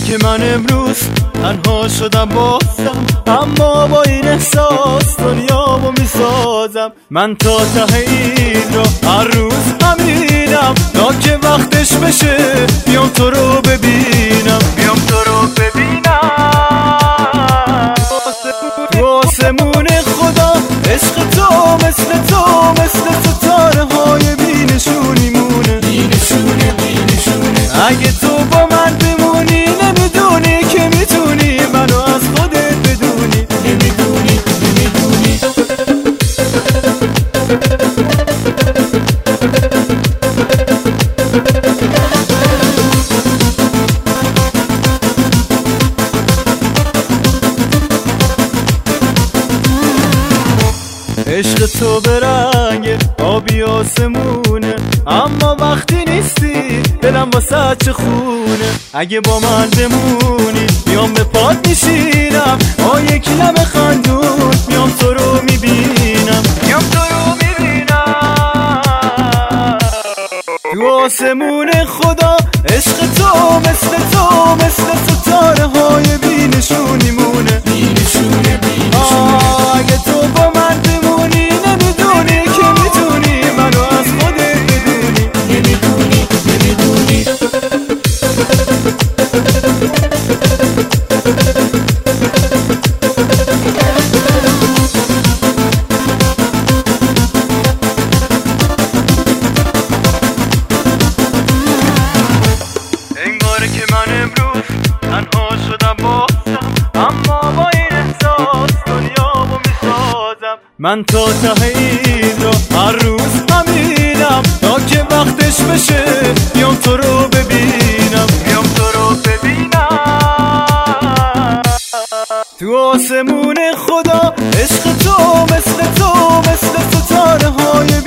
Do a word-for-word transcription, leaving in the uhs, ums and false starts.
که من امروز تنها شدم بازم، اما با این احساس دنیامو میسازم. من تا ته این رو هر روز همینم، تا که وقتش بشه بیام تو رو ببینم، بیام تو رو ببینم. تو آسمون خدا عشق تو مثل تو مثل ستاره های بینشونی مونه، بینشونه بینشونه. اگه تو با من بمونی نمیدونی که میتونی منو از خودت بدونی، نمیدونی نمیدونی. عشق تو به رنگ آبی آسمونه، اما وقتی نیستی دلم واسه چه خونه. اگه با من بمونی میام به پات میشینم، با یک لب خندون میام تو رو میبینم، میام تو رو میبینم. تو آسمون خدا عشق تو مثل تو مثل ستاره های بینشونی مونه، بینشونه بینشونه. اگه تو با من بمونی نمیدونی که میتونی منو از خودت بدونی، نمیدونی نمیدونی. انگاره که من امروز تنها شدم بازم، اما با این احساس دنیامو میسازم. من تا ته این رو هر روز همینم، تا که وقتش بشه بیام تو رو ببینم، بیام تو رو ببینم. تو آسمون خدا عشق تو مثل تو مثل ستاره های